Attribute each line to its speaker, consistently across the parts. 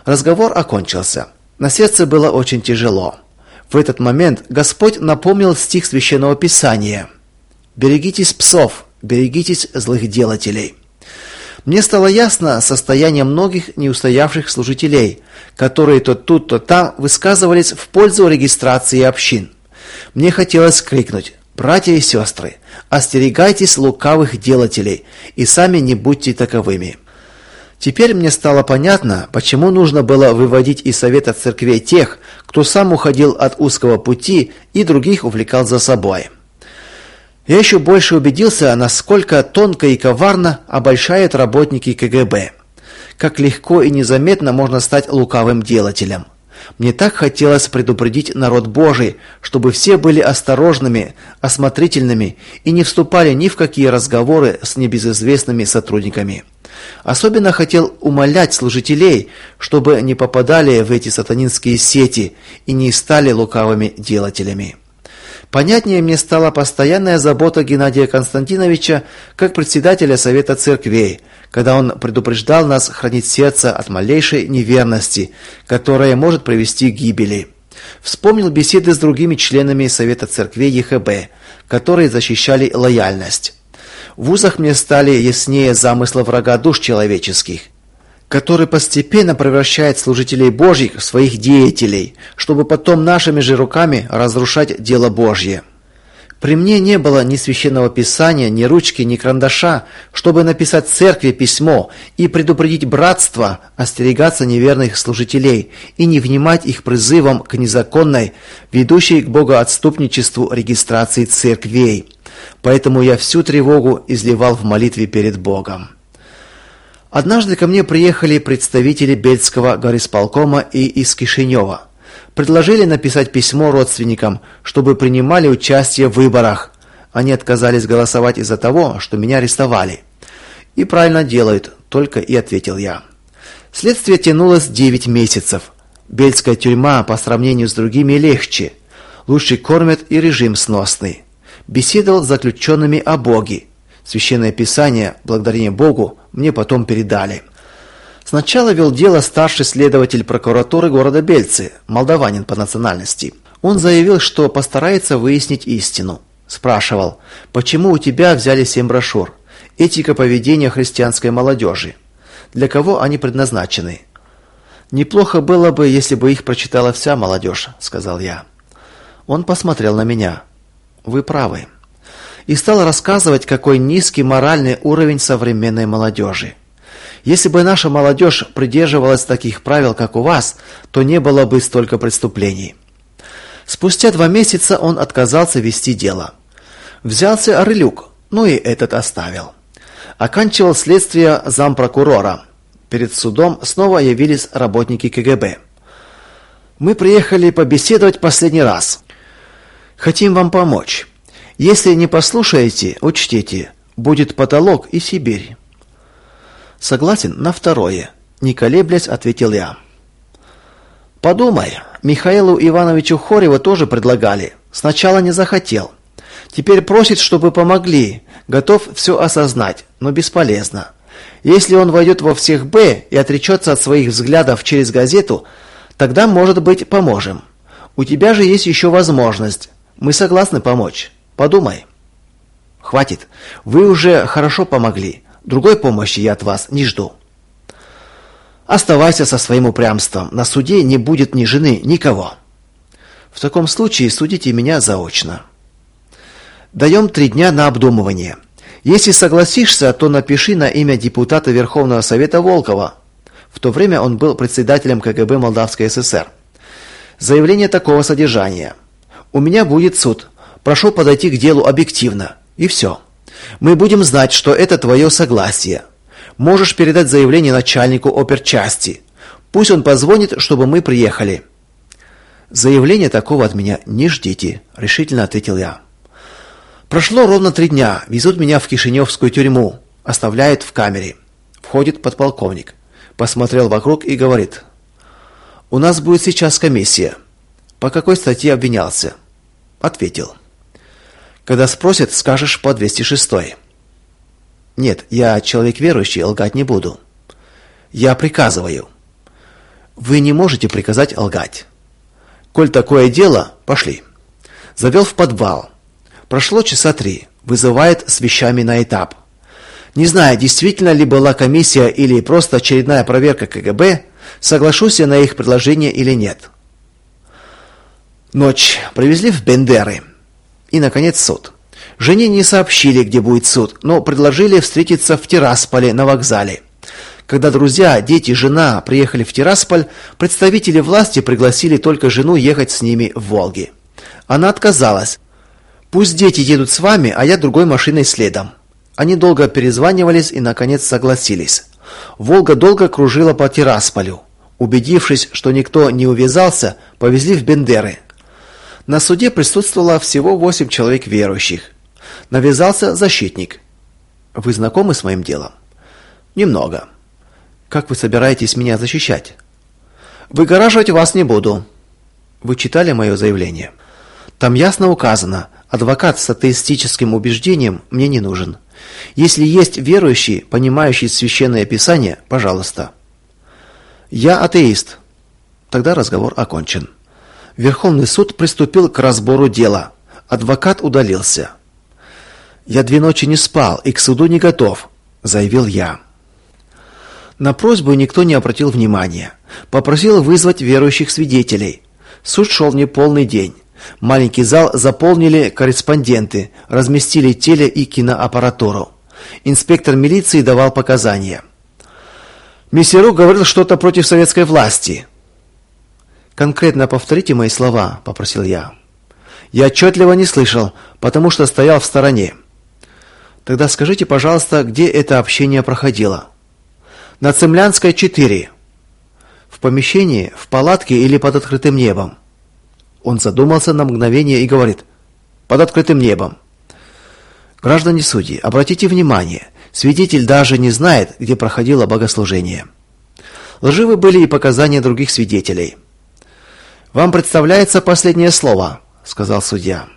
Speaker 1: Разговор окончился. На сердце было очень тяжело. В этот момент Господь напомнил стих Священного Писания: «Берегитесь псов, берегитесь злых делателей». Мне стало ясно состояние многих неустоявших служителей, которые то тут, то там высказывались в пользу регистрации общин. Мне хотелось крикнуть: «Братья и сестры, остерегайтесь лукавых делателей и сами не будьте таковыми». Теперь мне стало понятно, почему нужно было выводить из совета церквей тех, кто сам уходил от узкого пути и других увлекал за собой. Я еще больше убедился, насколько тонко и коварно обольщают работники КГБ. Как легко и незаметно можно стать лукавым делателем. Мне так хотелось предупредить народ Божий, чтобы все были осторожными, осмотрительными и не вступали ни в какие разговоры с небезызвестными сотрудниками. Особенно хотел умолять служителей, чтобы не попадали в эти сатанинские сети и не стали лукавыми делателями. Понятнее мне стала постоянная забота Геннадия Константиновича как председателя Совета Церквей, когда он предупреждал нас хранить сердце от малейшей неверности, которая может привести к гибели. Вспомнил беседы с другими членами Совета Церквей ЕХБ, которые защищали лояльность. В узах мне стали яснее замыслы врага душ человеческих, который постепенно превращает служителей Божьих в своих деятелей, чтобы потом нашими же руками разрушать дело Божье. При мне не было ни священного писания, ни ручки, ни карандаша, чтобы написать церкви письмо и предупредить братство остерегаться неверных служителей и не внимать их призывам к незаконной, ведущей к богоотступничеству регистрации церквей. Поэтому я всю тревогу изливал в молитве перед Богом. Однажды ко мне приехали представители Бельского горисполкома и из Кишинева. Предложили написать письмо родственникам, чтобы принимали участие в выборах. Они отказались голосовать из-за того, что меня арестовали. И правильно делают, только и ответил я. Следствие тянулось 9 месяцев. Бельская тюрьма по сравнению с другими легче. Лучше кормят и режим сносный. Беседовал с заключенными о Боге. Священное Писание, благодарение Богу, мне потом передали. Сначала вел дело старший следователь прокуратуры города Бельцы, молдаванин по национальности. Он заявил, что постарается выяснить истину. Спрашивал: «Почему у тебя взяли 7 брошюр? Этика поведения христианской молодежи. Для кого они предназначены?» «Неплохо было бы, если бы их прочитала вся молодежь», — сказал я. Он посмотрел на меня. «Вы правы». И стал рассказывать, какой низкий моральный уровень современной молодежи. Если бы наша молодежь придерживалась таких правил, как у вас, то не было бы столько преступлений. Спустя 2 месяца он отказался вести дело. Взялся Орылюк, но и этот оставил. Оканчивал следствие зампрокурора. Перед судом снова явились работники КГБ. «Мы приехали побеседовать последний раз. Хотим вам помочь. Если не послушаете, учтите, будет потолок и Сибирь». «Согласен на второе», — не колеблясь, ответил я. «Подумай, Михаилу Ивановичу Хореву тоже предлагали. Сначала не захотел. Теперь просит, чтобы помогли. Готов все осознать, но бесполезно. Если он войдет во всех «Б» и отречется от своих взглядов через газету, тогда, может быть, поможем. У тебя же есть еще возможность. Мы согласны помочь. Подумай». «Хватит. Вы уже хорошо помогли. Другой помощи я от вас не жду». «Оставайся со своим упрямством. На суде не будет ни жены, никого». «В таком случае судите меня заочно». «Даем 3 дня на обдумывание. Если согласишься, то напиши на имя депутата Верховного Совета Волкова». В то время он был председателем КГБ Молдавской ССР. «Заявление такого содержания. У меня будет суд. Прошу подойти к делу объективно». И все. Мы будем знать, что это твое согласие. Можешь передать заявление начальнику оперчасти. Пусть он позвонит, чтобы мы приехали». «Заявления такого от меня не ждите», — решительно ответил я. Прошло ровно 3 дня. Везут меня в Кишиневскую тюрьму. Оставляют в камере. Входит подполковник. Посмотрел вокруг и говорит: «У нас будет сейчас комиссия». «По какой статье обвинялся?» Ответил. «Когда спросят, скажешь по 206-й». «Нет, я человек верующий, лгать не буду». «Я приказываю». Вы не можете приказать лгать. Коль такое дело, пошли. Завел в подвал. Прошло часа 3. Вызывает с вещами на этап. Не знаю, действительно ли была комиссия или просто очередная проверка КГБ, соглашусь я на их предложение или нет. Ночь. Привезли в Бендеры. И, наконец, суд. Жене не сообщили, где будет суд, но предложили встретиться в Тирасполе на вокзале. Когда друзья, дети, жена приехали в Тирасполь, представители власти пригласили только жену ехать с ними в Волге. Она отказалась. Пусть дети едут с вами, а я другой машиной следом. Они долго перезванивались и наконец согласились. Волга долго кружила по Тирасполю. Убедившись, что никто не увязался, повезли в Бендеры. На суде присутствовало всего 8 человек верующих. Навязался защитник. Вы знакомы с моим делом? Немного. Как вы собираетесь меня защищать? Выгораживать вас не буду. Вы читали мое заявление? Там ясно указано: адвокат с атеистическим убеждением мне не нужен. Если есть верующий, понимающий священное писание, пожалуйста. Я атеист. Тогда разговор окончен. Верховный суд приступил к разбору дела. Адвокат удалился. Я 2 ночи не спал и к суду не готов, заявил я. На просьбу никто не обратил внимания. Попросил вызвать верующих свидетелей. Суд шел неполный день. Маленький зал заполнили корреспонденты, разместили теле- и киноаппаратуру. Инспектор милиции давал показания. Мессеру говорил что-то против советской власти. Конкретно повторите мои слова, попросил я. Я отчетливо не слышал, потому что стоял в стороне. Тогда скажите, пожалуйста, где это общение проходило? На Цемлянской, 4. В помещении, в палатке или под открытым небом? Он задумался на мгновение и говорит: под открытым небом. Граждане судьи, обратите внимание, свидетель даже не знает, где проходило богослужение. Лживы были и показания других свидетелей. Вам представляется последнее слово, сказал судья.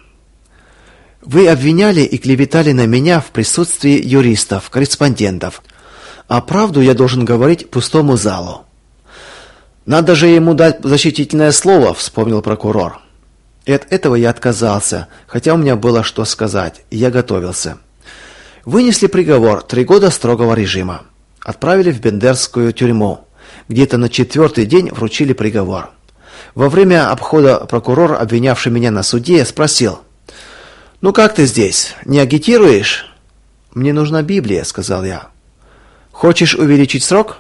Speaker 1: Вы обвиняли и клеветали на меня в присутствии юристов, корреспондентов. А правду я должен говорить пустому залу. Надо же ему дать защитительное слово, вспомнил прокурор. И от этого я отказался, хотя у меня было что сказать, и я готовился. Вынесли приговор: 3 года строгого режима. Отправили в Бендерскую тюрьму. Где-то на 4-й день вручили приговор. Во время обхода прокурор, обвинявший меня на суде, спросил: "Ну как ты здесь? Не агитируешь?" "Мне нужна Библия", сказал я. "Хочешь увеличить срок?"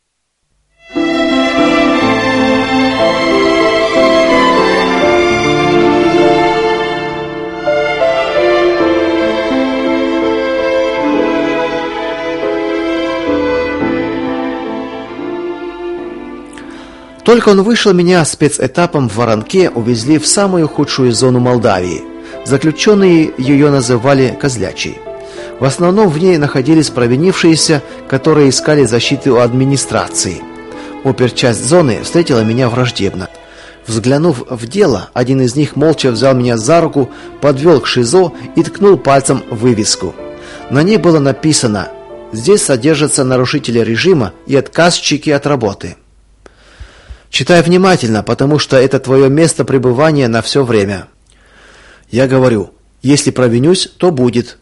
Speaker 1: Только он вышел, меня спецэтапом в Воронке увезли в самую худшую зону Молдавии. Заключенные ее называли Козлячей. В основном в ней находились провинившиеся, которые искали защиты у администрации. Оперчасть зоны встретила меня враждебно. Взглянув в дело, один из них молча взял меня за руку, подвел к ШИЗО и ткнул пальцем в вывеску. На ней было написано: "Здесь содержатся нарушители режима и отказчики от работы". Читай внимательно, потому что это твое место пребывания на все время. Я говорю: если провинюсь, то будет.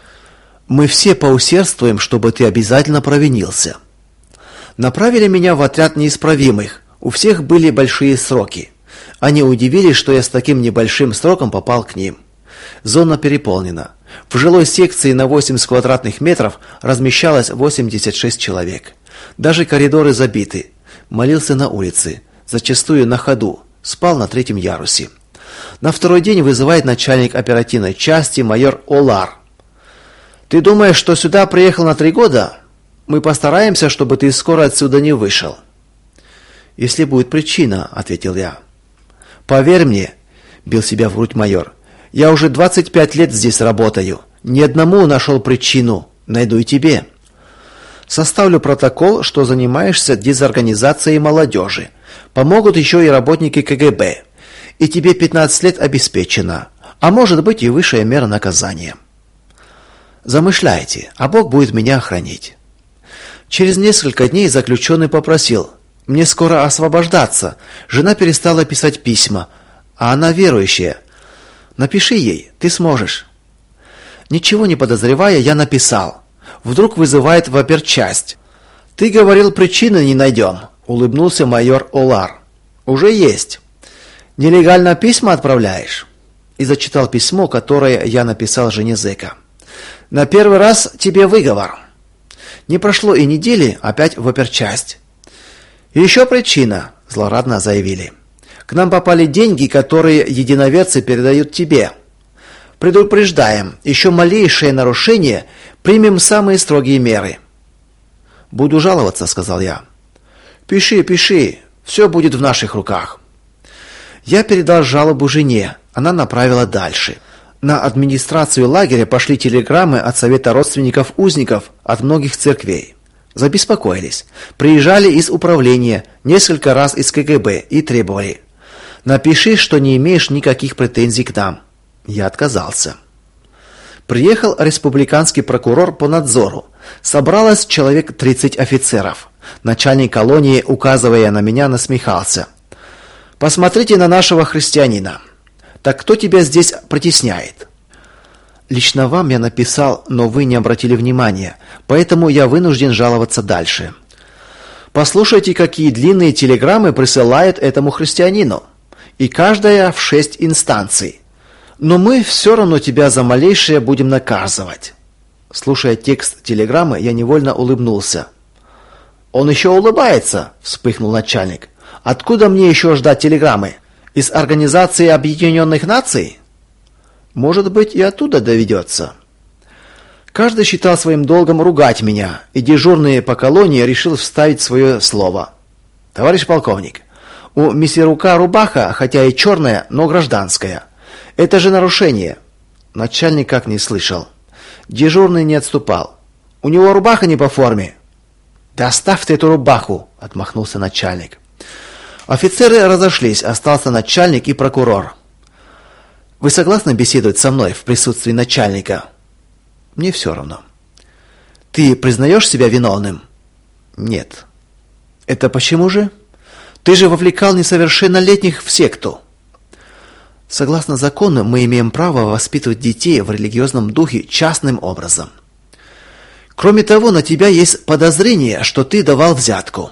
Speaker 1: Мы все поусердствуем, чтобы ты обязательно провинился. Направили меня в отряд неисправимых. У всех были большие сроки. Они удивились, что я с таким небольшим сроком попал к ним. Зона переполнена. В жилой секции на 80 квадратных метров размещалось 86 человек. Даже коридоры забиты. Молился на улице, зачастую на ходу, спал на 3-м ярусе. На 2-й день вызывает начальник оперативной части майор Олар. Ты думаешь, что сюда приехал на 3 года? Мы постараемся, чтобы ты скоро отсюда не вышел. Если будет причина, ответил я. Поверь мне, бил себя в грудь майор. Я уже 25 лет здесь работаю. Ни одному нашел причину, найду и тебе. Составлю протокол, что занимаешься дезорганизацией молодежи. Помогут еще и работники КГБ. И тебе 15 лет обеспечено, а может быть и высшая мера наказания. Замышляйте, а Бог будет меня охранять. Через несколько дней заключенный попросил: Мне скоро освобождаться. Жена перестала писать письма, а она верующая. Напиши ей, ты сможешь. Ничего не подозревая, я написал. Вдруг вызывает в оперчасть. Ты говорил, причины не найдем», — улыбнулся майор Олар. «Уже есть. Нелегально письма отправляешь?» И зачитал письмо, которое я написал жене зэка. «На первый раз тебе выговор». Не прошло и недели, опять в оперчасть. «Еще причина», — злорадно заявили. «К нам попали деньги, которые единоверцы передают тебе. Предупреждаем, еще малейшее нарушение, примем самые строгие меры». «Буду жаловаться», — сказал я. «Пиши, пиши, все будет в наших руках». Я передал жалобу жене, она направила дальше. На администрацию лагеря пошли телеграммы от Совета родственников узников от многих церквей. Забеспокоились. Приезжали из управления, несколько раз из КГБ и требовали: «Напиши, что не имеешь никаких претензий к нам». Я отказался. Приехал республиканский прокурор по надзору. Собралось человек 30 офицеров. Начальник колонии, указывая на меня, насмехался. «Посмотрите на нашего христианина. Так кто тебя здесь притесняет?» «Лично вам я написал, но вы не обратили внимания, поэтому я вынужден жаловаться дальше». «Послушайте, какие длинные телеграммы присылают этому христианину, и каждая в 6 инстанций. Но мы все равно тебя за малейшее будем наказывать». Слушая текст телеграммы, я невольно улыбнулся. «Он еще улыбается», — вспыхнул начальник. «Откуда мне еще ждать телеграммы? Из Организации Объединенных Наций?» «Может быть, и оттуда доведется». Каждый считал своим долгом ругать меня, и дежурный по колонии решил вставить свое слово. «Товарищ полковник, у Мессерука рубаха, хотя и черная, но гражданская. Это же нарушение». Начальник как не слышал. Дежурный не отступал. «У него рубаха не по форме». «Да оставь ты эту рубаху», — отмахнулся начальник. Офицеры разошлись, остался начальник и прокурор. «Вы согласны беседовать со мной в присутствии начальника?» «Мне все равно». «Ты признаешь себя виновным?» «Нет». «Это почему же? Ты же вовлекал несовершеннолетних в секту». «Согласно закону, мы имеем право воспитывать детей в религиозном духе частным образом. Кроме того, на тебя есть подозрение, что ты давал взятку».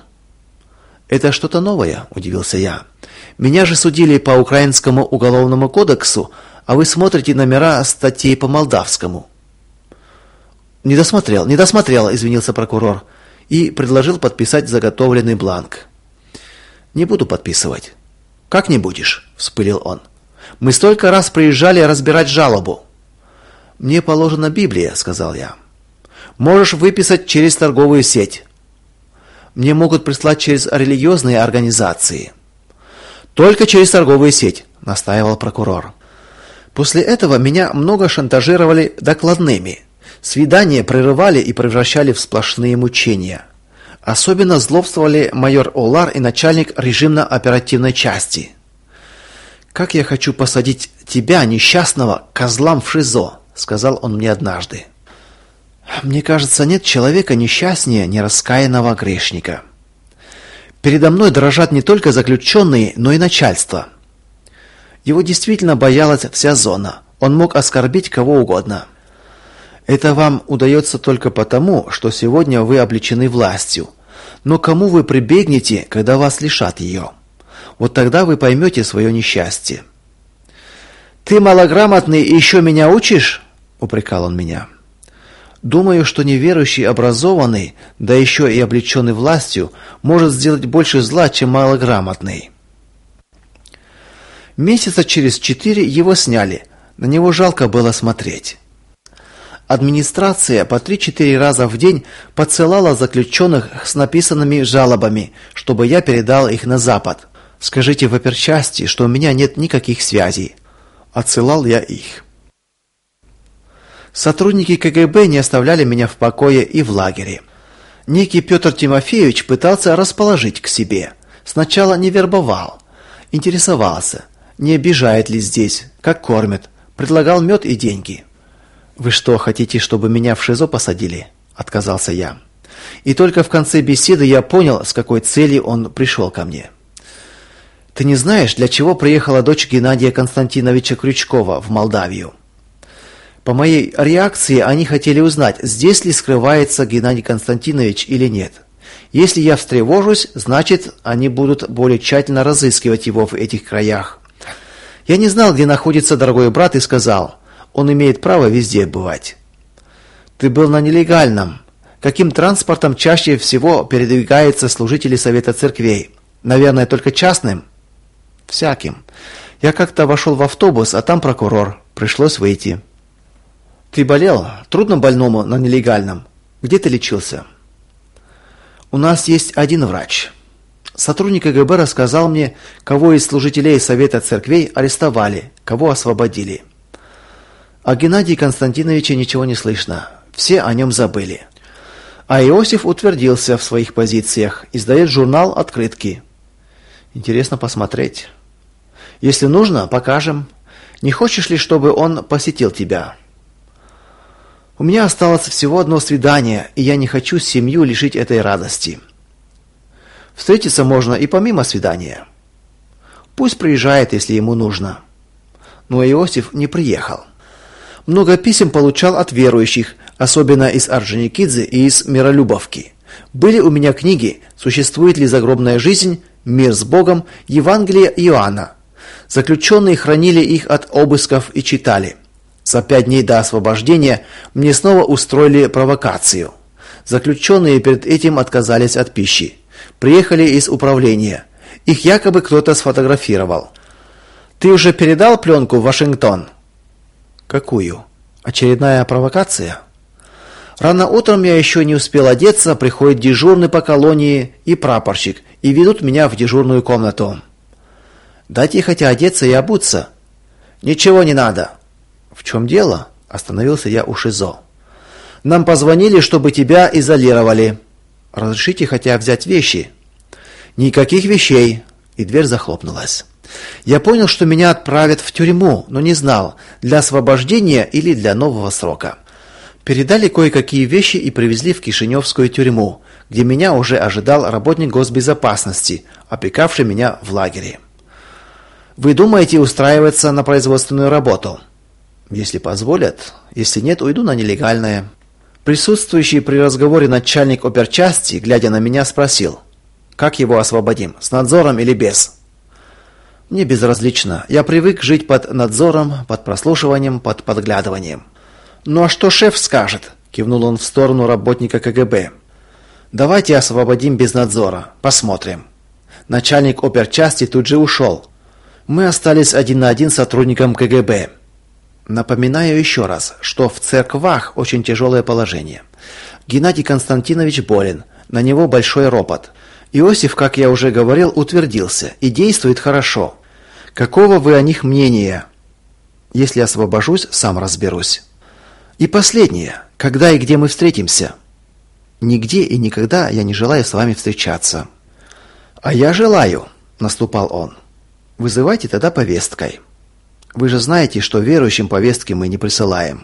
Speaker 1: «Это что-то новое», — удивился я. «Меня же судили по Украинскому уголовному кодексу, а вы смотрите номера статей по молдавскому». «Не досмотрел», — извинился прокурор и предложил подписать заготовленный бланк. «Не буду подписывать». «Как не будешь?» — вспылил он. «Мы столько раз приезжали разбирать жалобу». «Мне положена Библия», — сказал я. «Можешь выписать через торговую сеть». «Мне могут прислать через религиозные организации». «Только через торговую сеть», — настаивал прокурор. После этого меня много шантажировали докладными. Свидания прерывали и превращали в сплошные мучения. Особенно злобствовали майор Олар и начальник режимно-оперативной части. «Как я хочу посадить тебя, несчастного, козлам в ШИЗО», — сказал он мне однажды. Мне кажется, нет человека несчастнее нераскаянного грешника. Передо мной дрожат не только заключенные, но и начальство. Его действительно боялась вся зона. Он мог оскорбить кого угодно. Это вам удается только потому, что сегодня вы облечены властью. Но кому вы прибегнете, когда вас лишат ее? Вот тогда вы поймете свое несчастье. «Ты малограмотный и еще меня учишь?» — упрекал он меня. «Думаю, что неверующий образованный, да еще и облеченный властью, может сделать больше зла, чем малограмотный». Месяца через 4 его сняли. На него жалко было смотреть. Администрация по 3-4 раза в день подсылала заключенных с написанными жалобами, чтобы я передал их на Запад. «Скажите в оперчасти, что у меня нет никаких связей». Отсылал я их. Сотрудники КГБ не оставляли меня в покое и в лагере. Некий Петр Тимофеевич пытался расположить к себе. Сначала не вербовал. Интересовался, не обижает ли здесь, как кормят. Предлагал мед и деньги. «Вы что, хотите, чтобы меня в ШИЗО посадили?» — отказался я. И только в конце беседы я понял, с какой целью он пришел ко мне. Ты не знаешь, для чего приехала дочь Геннадия Константиновича Крючкова в Молдавию? По моей реакции они хотели узнать, здесь ли скрывается Геннадий Константинович или нет. Если я встревожусь, значит, они будут более тщательно разыскивать его в этих краях. Я не знал, где находится дорогой брат, и сказал: он имеет право везде бывать. Ты был на нелегальном. Каким транспортом чаще всего передвигаются служители Совета Церквей? Наверное, только частным? Всяким. Я как-то вошел в автобус, а там прокурор. Пришлось выйти. Ты болел? Трудно больному на нелегальном. Где ты лечился? У нас есть один врач. Сотрудник КГБ рассказал мне, кого из служителей Совета Церквей арестовали, кого освободили. О Геннадии Константиновиче ничего не слышно. Все о нем забыли. А Иосиф утвердился в своих позициях, издает журнал «Открытки». Интересно посмотреть. Если нужно, покажем. Не хочешь ли, чтобы он посетил тебя? У меня осталось всего одно свидание, и я не хочу семью лишить этой радости. Встретиться можно и помимо свидания. Пусть приезжает, если ему нужно. Но Иосиф не приехал. Много писем получал от верующих, особенно из Орджоникидзе и из Миролюбовки. Были у меня книги «Существует ли загробная жизнь?», «Мир с Богом», «Евангелие Иоанна». Заключенные хранили их от обысков и читали. За 5 дней до освобождения мне снова устроили провокацию. Заключенные перед этим отказались от пищи. Приехали из управления. Их якобы кто-то сфотографировал. Ты уже передал пленку в Вашингтон? Какую? Очередная провокация? Рано утром я еще не успел одеться, приходит дежурный по колонии и прапорщик, и ведут меня в дежурную комнату. Дайте хотя одеться и обуться. Ничего не надо. В чем дело? Остановился я у ШИЗО. Нам позвонили, чтобы тебя изолировали. Разрешите хотя взять вещи? Никаких вещей. И дверь захлопнулась. Я понял, что меня отправят в тюрьму, но не знал, для освобождения или для нового срока. Передали кое-какие вещи и привезли в Кишиневскую тюрьму, где меня уже ожидал работник госбезопасности, опекавший меня в лагере. Вы думаете устраиваться на производственную работу? Если позволят, если нет, уйду на нелегальное. Присутствующий при разговоре начальник оперчасти, глядя на меня, спросил: как его освободим, с надзором или без? Мне безразлично. Я привык жить под надзором, под прослушиванием, под подглядыванием. Ну а что шеф скажет? Кивнул он в сторону работника КГБ. Давайте освободим без надзора. Посмотрим. Начальник оперчасти тут же ушел. Мы остались один на один с сотрудником КГБ. Напоминаю еще раз, что в церквах очень тяжелое положение. Геннадий Константинович болен, на него большой ропот. Иосиф, как я уже говорил, утвердился и действует хорошо. Какого вы о них мнения? Если освобожусь, сам разберусь. И последнее. Когда и где мы встретимся? Нигде и никогда я не желаю с вами встречаться. А я желаю, наступал он. Вызывайте тогда повесткой. Вы же знаете, что верующим повестки мы не присылаем.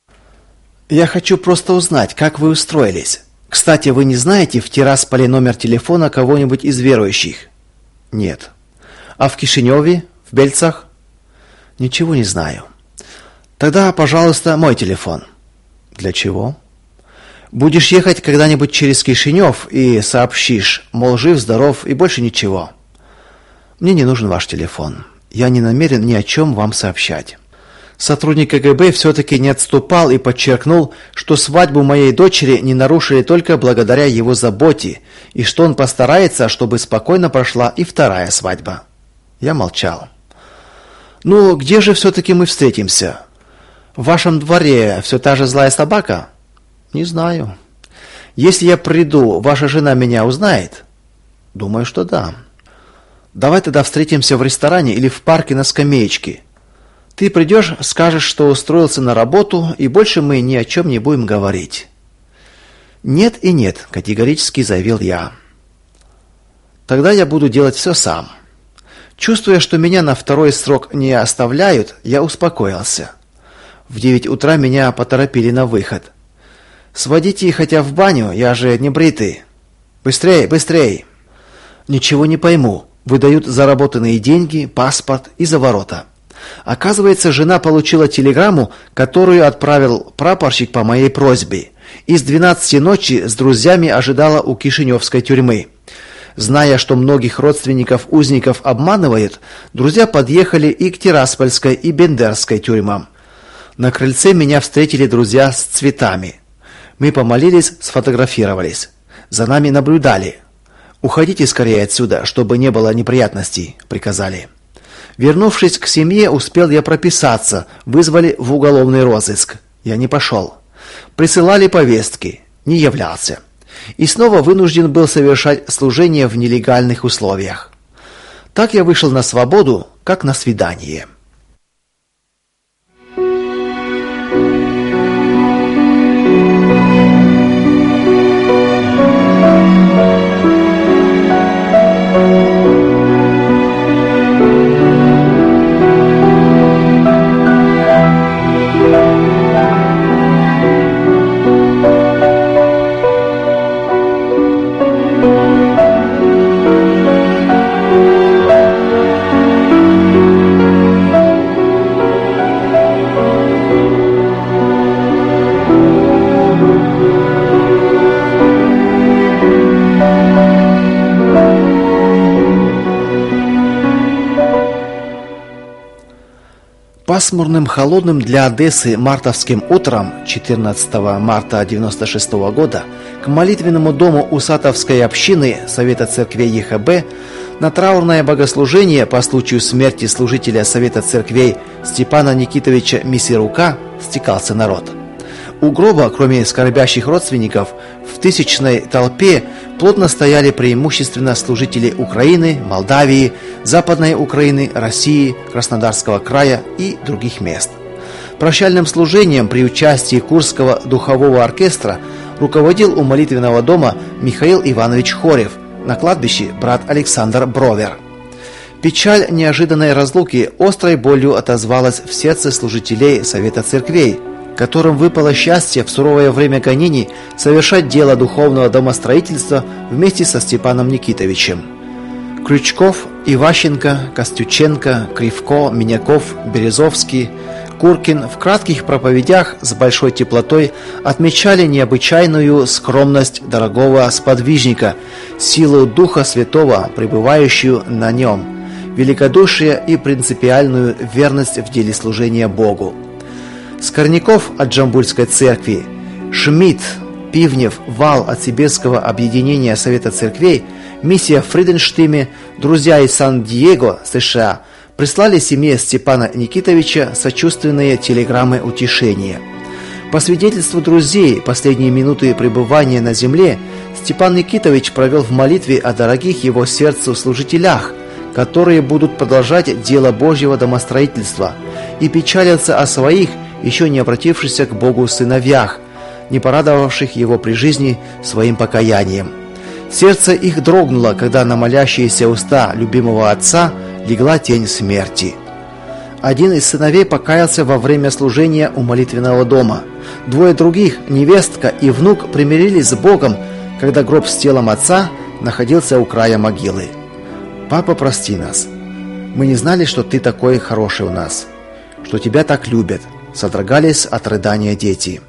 Speaker 1: Я хочу просто узнать, как вы устроились. Кстати, вы не знаете в Тирасполе номер телефона кого-нибудь из верующих? Нет. А в Кишиневе, в Бельцах? Ничего не знаю. Тогда, пожалуйста, мой телефон. Для чего? Будешь ехать когда-нибудь через Кишинев и сообщишь, мол, жив, здоров и больше ничего. Мне не нужен ваш телефон. Я не намерен ни о чем вам сообщать. Сотрудник КГБ все-таки не отступал и подчеркнул, что свадьбу моей дочери не нарушили только благодаря его заботе, и что он постарается, чтобы спокойно прошла и вторая свадьба. Я молчал. Ну, где же все-таки мы встретимся? В вашем дворе все та же злая собака? Не знаю. Если я приду, ваша жена меня узнает? Думаю, что да. Давай тогда встретимся в ресторане или в парке на скамеечке. Ты придешь, скажешь, что устроился на работу, и больше мы ни о чем не будем говорить. Нет и нет, категорически заявил я. Тогда я буду делать все сам. Чувствуя, что меня на второй срок не оставляют, я успокоился. В 9 утра меня поторопили на выход. Сводите хотя в баню, я же не бритый. Быстрей, быстрей. Ничего не пойму. Выдают заработанные деньги, паспорт и за ворота. Оказывается, жена получила телеграмму, которую отправил прапорщик по моей просьбе. И с 12 ночи с друзьями ожидала у Кишиневской тюрьмы. Зная, что многих родственников узников обманывают, друзья подъехали и к Тираспольской и Бендерской тюрьмам. На крыльце меня встретили друзья с цветами. Мы помолились, сфотографировались. За нами наблюдали. «Уходите скорее отсюда, чтобы не было неприятностей», — приказали. Вернувшись к семье, успел я прописаться, вызвали в уголовный розыск. Я не пошел. Присылали повестки, не являлся. И снова вынужден был совершать служение в нелегальных условиях. Так я вышел на свободу, как на свидание. Пасмурным, холодным для Одессы мартовским утром 14 марта 1996 года к молитвенному дому Усатовской общины Совета церквей ЕХБ на траурное богослужение по случаю смерти служителя Совета церквей Степана Никитовича Мисирука стекался народ. У гроба, кроме скорбящих родственников, в тысячной толпе плотно стояли преимущественно служители Украины, Молдавии, Западной Украины, России, Краснодарского края и других мест. Прощальным служением при участии Курского духового оркестра руководил у молитвенного дома Михаил Иванович Хорев, на кладбище брат Александр Бровер. Печаль неожиданной разлуки острой болью отозвалась в сердце служителей Совета церквей, которым выпало счастье в суровое время гонений совершать дело духовного домостроительства вместе со Степаном Никитовичем. Крючков, Иващенко, Костюченко, Кривко, Миняков, Березовский, Куркин в кратких проповедях с большой теплотой отмечали необычайную скромность дорогого сподвижника, силу Духа Святого, пребывающую на нем, великодушие и принципиальную верность в деле служения Богу. Скорняков от Джамбульской церкви, Шмидт, Пивнев, Вал от Сибирского объединения Совета церквей, миссия в Фриденштиме, друзья из Сан-Диего, США, прислали семье Степана Никитовича сочувственные телеграммы утешения. По свидетельству друзей, последние минуты пребывания на земле Степан Никитович провел в молитве о дорогих его сердцу служителях, которые будут продолжать дело Божьего домостроительства, и печалятся о своих, еще не обратившихся к Богу сыновьях, не порадовавших его при жизни своим покаянием. Сердце их дрогнуло, когда на молящиеся уста любимого отца легла тень смерти. Один из сыновей покаялся во время служения у молитвенного дома. Двое других, невестка и внук, примирились с Богом, когда гроб с телом отца находился у края могилы. «Папа, прости нас. Мы не знали, что ты такой хороший у нас, что тебя так любят», содрогались от рыдания дети.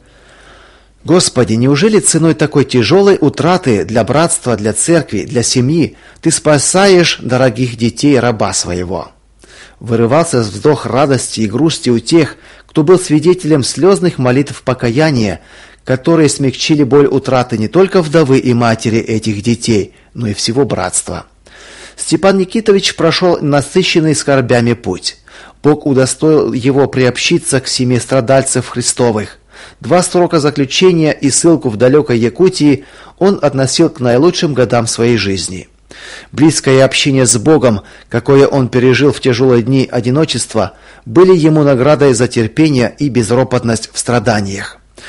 Speaker 1: Господи, неужели ценой такой тяжелой утраты для братства, для церкви, для семьи ты спасаешь дорогих детей раба своего? Вырывался вздох радости и грусти у тех, кто был свидетелем слезных молитв покаяния, которые смягчили боль утраты не только вдовы и матери этих детей, но и всего братства. Степан Никитович прошел насыщенный скорбями путь. Бог удостоил его приобщиться к семье страдальцев Христовых. 2 срока заключения и ссылку в далекой Якутии он относил к наилучшим годам своей жизни. Близкое общение с Богом, какое он пережил в тяжелые дни одиночества, были ему наградой за терпение и безропотность в страданиях.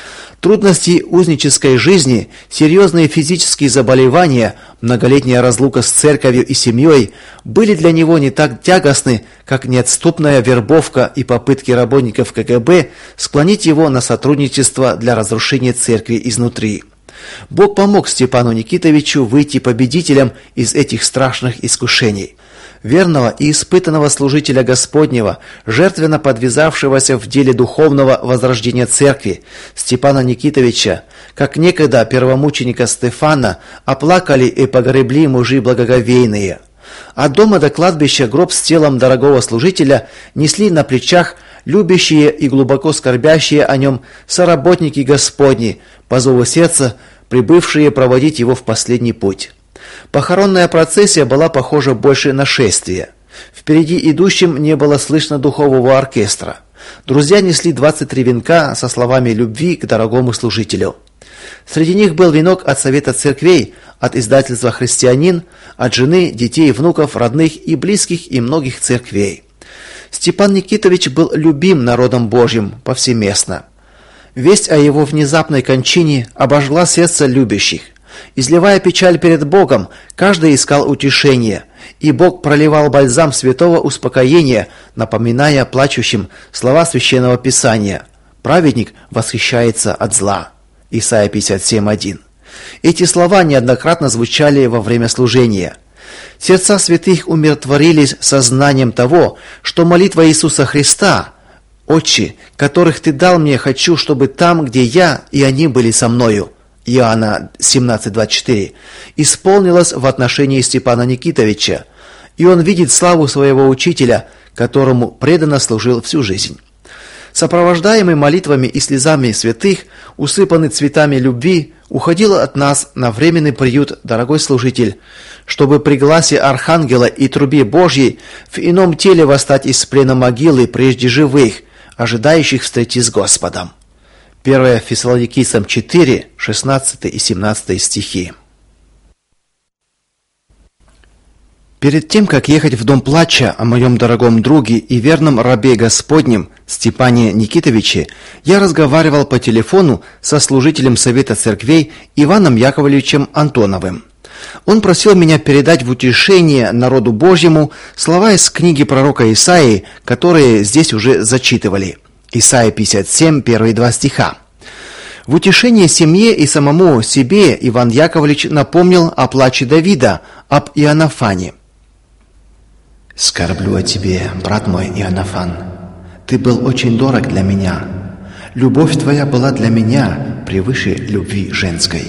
Speaker 1: Трудности узнической жизни, серьезные физические заболевания, многолетняя разлука с церковью и семьей были для него не так тягостны, как неотступная вербовка и попытки работников КГБ склонить его на сотрудничество для разрушения церкви изнутри. Бог помог Степану Никитовичу выйти победителем из этих страшных искушений. Верного и испытанного служителя Господнего, жертвенно подвязавшегося в деле духовного возрождения церкви, Степана Никитовича, как некогда первомученика Стефана, оплакали и погребли мужи благоговейные. От дома до кладбища гроб с телом дорогого служителя несли на плечах любящие и глубоко скорбящие о нем соработники Господни, по зову сердца прибывшие проводить его в последний путь. Похоронная процессия была похожа больше на шествие. Впереди идущим не было слышно духового оркестра. Друзья несли 23 венка со словами любви к дорогому служителю. Среди них был венок от Совета церквей, от издательства «Христианин», от жены, детей, внуков, родных и близких и многих церквей. Степан Никитович был любим народом Божьим повсеместно. Весть о его внезапной кончине обожгла сердце любящих. Изливая печаль перед Богом, каждый искал утешения, и Бог проливал бальзам святого успокоения, напоминая плачущим слова Священного Писания: «Праведник восхищается от зла». Исайя 57:1. Эти слова неоднократно звучали во время служения. Сердца святых умиротворились сознанием того, что молитва Иисуса Христа: «Отче, которых Ты дал мне, хочу, чтобы там, где я, и они были со мною», Иоанна 17:24, исполнилась в отношении Степана Никитовича, и он видит славу своего учителя, которому преданно служил всю жизнь. Сопровождаемый молитвами и слезами святых, усыпанный цветами любви, уходил от нас на временный приют дорогой служитель, чтобы при гласе архангела и трубе Божьей в ином теле восстать из плена могилы прежде живых, ожидающих встречи с Господом. 1 Фессалоникийцам 4, 16 и 17 стихи. Перед тем, как ехать в дом плача о моем дорогом друге и верном рабе Господнем Степане Никитовиче, я разговаривал по телефону со служителем Совета церквей Иваном Яковлевичем Антоновым. Он просил меня передать в утешение народу Божьему слова из книги пророка Исаии, которые здесь уже зачитывали. Исайя 57, первые 2 стиха. В утешение семье и самому себе Иван Яковлевич напомнил о плаче Давида, об Иоаннафане. «Скорблю о тебе, брат мой Иоаннафан. Ты был очень дорог для меня. Любовь твоя была для меня превыше любви женской».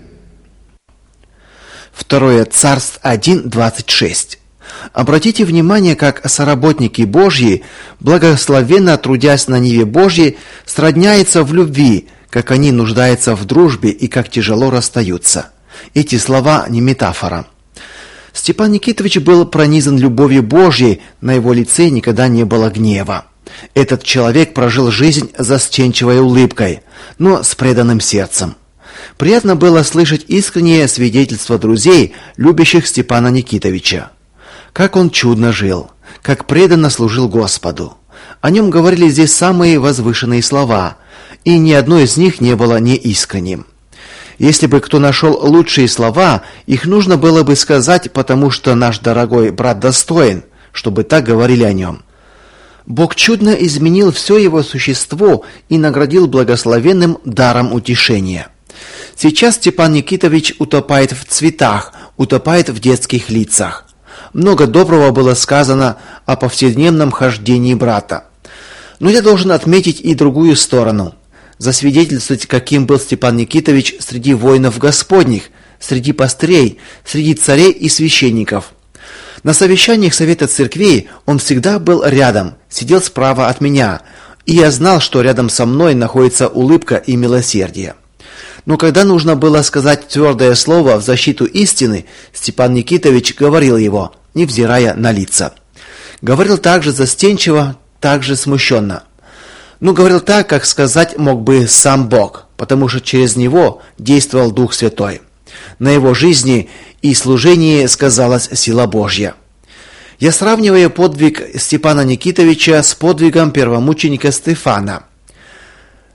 Speaker 1: 2 Царств 1:26. Обратите внимание, как соработники Божьи, благословенно трудясь на ниве Божьей, сродняются в любви, как они нуждаются в дружбе и как тяжело расстаются. Эти слова не метафора. Степан Никитович был пронизан любовью Божьей, на его лице никогда не было гнева. Этот человек прожил жизнь застенчивой улыбкой, но с преданным сердцем. Приятно было слышать искреннее свидетельство друзей, любящих Степана Никитовича. Как он чудно жил, как преданно служил Господу. О нем говорили здесь самые возвышенные слова, и ни одно из них не было неискренним. Если бы кто нашел лучшие слова, их нужно было бы сказать, потому что наш дорогой брат достоин, чтобы так говорили о нем. Бог чудно изменил все его существо и наградил благословенным даром утешения. Сейчас Степан Никитович утопает в цветах, утопает в детских лицах. Много доброго было сказано о повседневном хождении брата. Но я должен отметить и другую сторону. Засвидетельствовать, каким был Степан Никитович среди воинов Господних, среди пастырей, среди царей и священников. На совещаниях Совета церквей он всегда был рядом, сидел справа от меня, и я знал, что рядом со мной находится улыбка и милосердие. Но когда нужно было сказать твердое слово в защиту истины, Степан Никитович говорил его, невзирая на лица. Говорил также застенчиво, также смущенно. Но говорил так, как сказать мог бы сам Бог, потому что через него действовал Дух Святой. На его жизни и служении сказалась сила Божья. Я сравниваю подвиг Степана Никитовича с подвигом первомученика Стефана.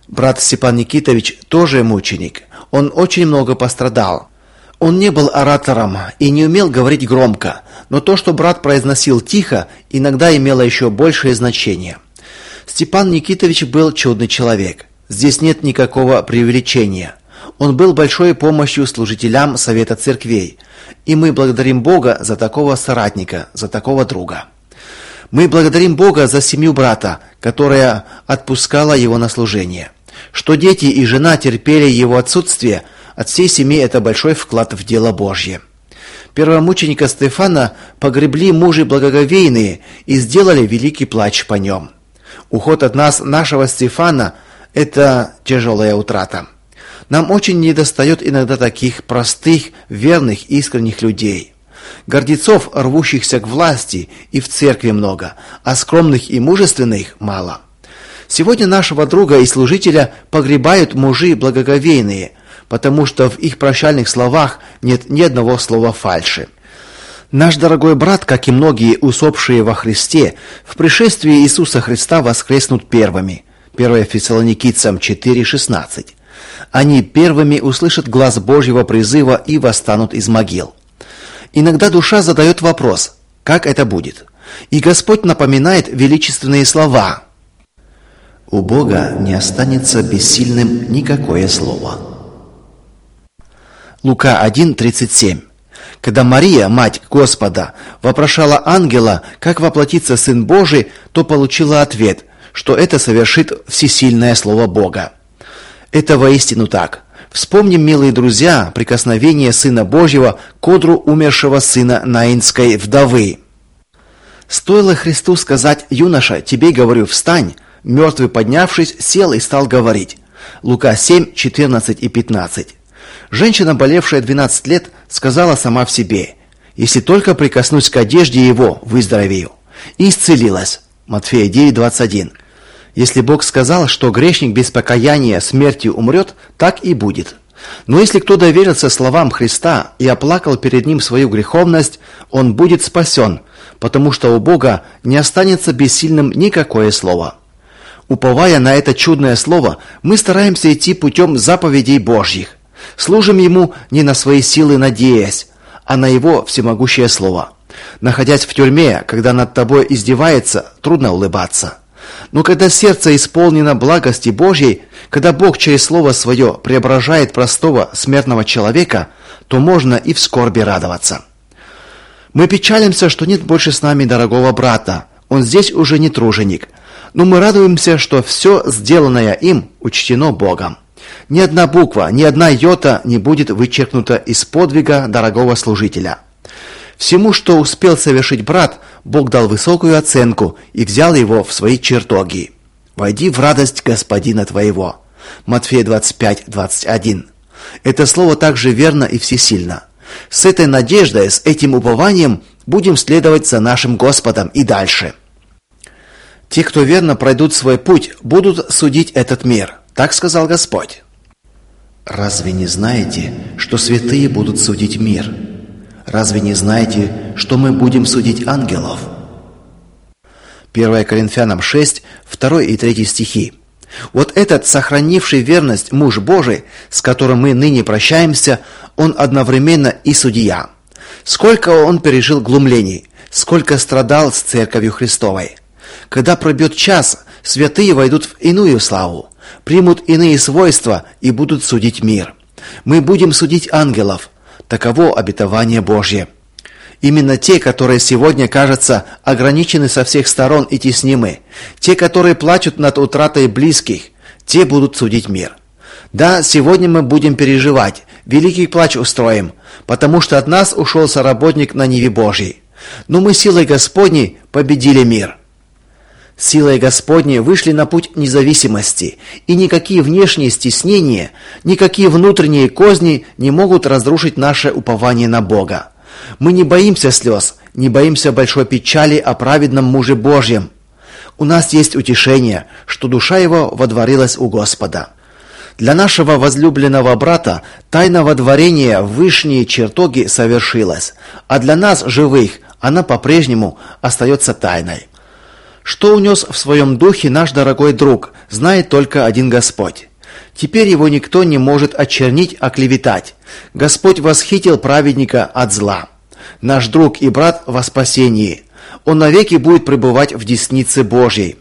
Speaker 1: Брат Степан Никитович тоже мученик. Он очень много пострадал. Он не был оратором и не умел говорить громко, но то, что брат произносил тихо, иногда имело еще большее значение. Степан Никитович был чудный человек. Здесь нет никакого преувеличения. Он был большой помощью служителям Совета Церквей, и мы благодарим Бога за такого соратника, за такого друга. Мы благодарим Бога за семью брата, которая отпускала его на служение. Что дети и жена терпели его отсутствие, от всей семьи это большой вклад в дело Божье. Первомученика Стефана погребли мужи благоговейные и сделали великий плач по нем. Уход от нас, нашего Стефана, это тяжелая утрата. Нам очень недостает иногда таких простых, верных, искренних людей. Гордецов, рвущихся к власти, и в церкви много, а скромных и мужественных мало. Сегодня нашего друга и служителя погребают мужи благоговейные, потому что в их прощальных словах нет ни одного слова фальши. Наш дорогой брат, как и многие усопшие во Христе, в пришествии Иисуса Христа воскреснут первыми. 1 Фессалоникийцам 4:16. Они первыми услышат глас Божьего призыва и восстанут из могил. Иногда душа задает вопрос: как это будет? И Господь напоминает величественные слова: «У Бога не останется бессильным никакое слово». Лука 1:37. Когда Мария, мать Господа, вопрошала ангела, как воплотится Сын Божий, то получила ответ, что это совершит всесильное слово Бога. Это воистину так. Вспомним, милые друзья, прикосновение Сына Божьего к одру умершего сына Наинской вдовы. Стоило Христу сказать: «Юноша, тебе говорю, встань», мертвый, поднявшись, сел и стал говорить. Лука 7:14 и 15. Женщина, болевшая 12 лет, сказала сама в себе: «Если только прикоснусь к одежде его, выздоровею». И исцелилась. Матфея 9:21. Если Бог сказал, что грешник без покаяния смертью умрет, так и будет. Но если кто доверился словам Христа и оплакал перед ним свою греховность, он будет спасен, потому что у Бога не останется бессильным никакое слово. Уповая на это чудное слово, мы стараемся идти путем заповедей Божьих. Служим Ему не на свои силы надеясь, а на Его всемогущее слово. Находясь в тюрьме, когда над тобой издевается, трудно улыбаться. Но когда сердце исполнено благости Божьей, когда Бог через Слово Свое преображает простого смертного человека, то можно и в скорби радоваться. Мы печалимся, что нет больше с нами дорогого брата. Он здесь уже не труженик. Но мы радуемся, что все сделанное им учтено Богом. Ни одна буква, ни одна йота не будет вычеркнута из подвига дорогого служителя. Всему, что успел совершить брат, Бог дал высокую оценку и взял его в свои чертоги. «Войди в радость Господина твоего». Матфея 25:21. Это слово также верно и всесильно. С этой надеждой, с этим упованием будем следовать за нашим Господом и дальше. Те, кто верно пройдут свой путь, будут судить этот мир. Так сказал Господь. «Разве не знаете, что святые будут судить мир? Разве не знаете, что мы будем судить ангелов?» 1 Коринфянам 6, 2 и 3 стихи. Вот этот, сохранивший верность муж Божий, с которым мы ныне прощаемся, он одновременно и судья. Сколько он пережил глумлений, сколько страдал с Церковью Христовой. Когда пробьет час, святые войдут в иную славу, примут иные свойства и будут судить мир. Мы будем судить ангелов. Таково обетование Божье. Именно те, которые сегодня, кажется, ограничены со всех сторон и теснимы, те, которые плачут над утратой близких, те будут судить мир. Да, сегодня мы будем переживать, великий плач устроим, потому что от нас ушел соработник на ниве Божьей. Но мы силой Господней победили мир. Силой Господней вышли на путь независимости, и никакие внешние стеснения, никакие внутренние козни не могут разрушить наше упование на Бога. Мы не боимся слез, не боимся большой печали о праведном муже Божьем. У нас есть утешение, что душа его водворилась у Господа. Для нашего возлюбленного брата тайна водворения в вышние чертоги совершилась, а для нас, живых, она по-прежнему остается тайной. Что унес в своем духе наш дорогой друг, знает только один Господь. Теперь его никто не может очернить, оклеветать. Господь восхитил праведника от зла. Наш друг и брат во спасении. Он навеки будет пребывать в деснице Божьей.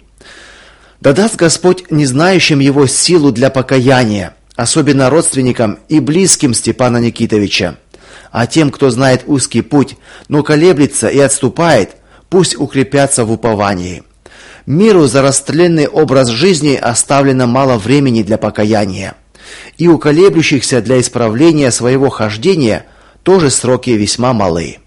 Speaker 1: Да даст Господь незнающим его силу для покаяния, особенно родственникам и близким Степана Никитовича. А тем, кто знает узкий путь, но колеблется и отступает, пусть укрепятся в уповании. Миру за растленный образ жизни оставлено мало времени для покаяния. И у колеблющихся для исправления своего хождения тоже сроки весьма малы.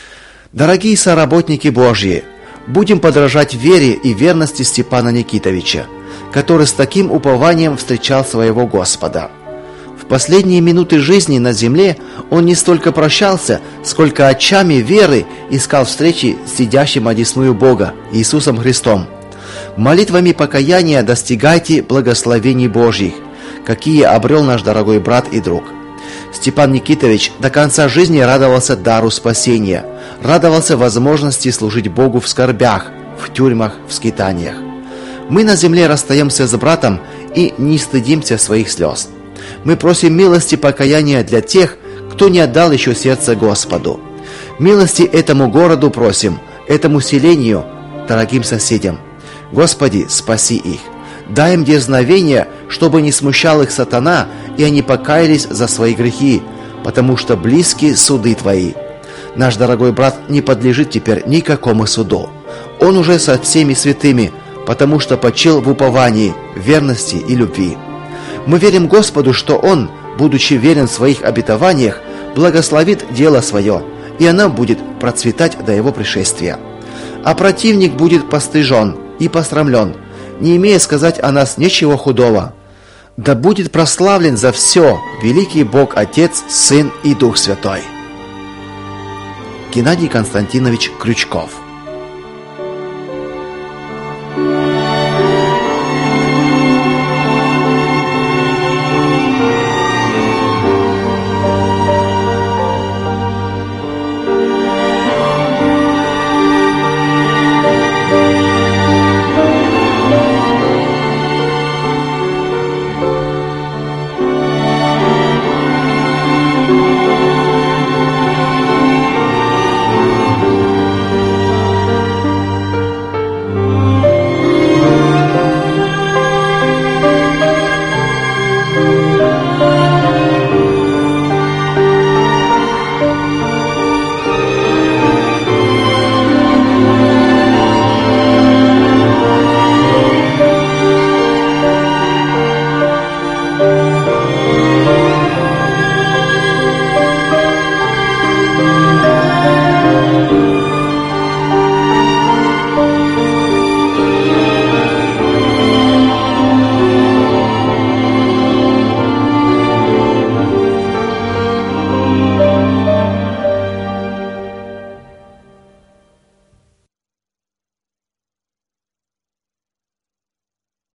Speaker 1: Дорогие соработники Божьи, будем подражать вере и верности Степана Никитовича, который с таким упованием встречал своего Господа. В последние минуты жизни на земле он не столько прощался, сколько очами веры искал встречи с сидящим одесную Бога, Иисусом Христом. Молитвами покаяния достигайте благословений Божьих, какие обрел наш дорогой брат и друг. Степан Никитович до конца жизни радовался дару спасения, радовался возможности служить Богу в скорбях, в тюрьмах, в скитаниях. Мы на земле расстаемся с братом и не стыдимся своих слез. Мы просим милости покаяния для тех, кто не отдал еще сердце Господу. Милости этому городу просим, этому селению, дорогим соседям. Господи, спаси их. Дай им дерзновение, чтобы не смущал их сатана, и они покаялись за свои грехи, потому что близки суды Твои. Наш дорогой брат не подлежит теперь никакому суду. Он уже со всеми святыми, потому что почил в уповании, верности и любви. Мы верим Господу, что Он, будучи верен в своих обетованиях, благословит дело свое, и оно будет процветать до Его пришествия. А противник будет постыжен и посрамлен, не имея сказать о нас ничего худого. Да будет прославлен за все великий Бог Отец, Сын и Дух Святой. Геннадий Константинович Крючков.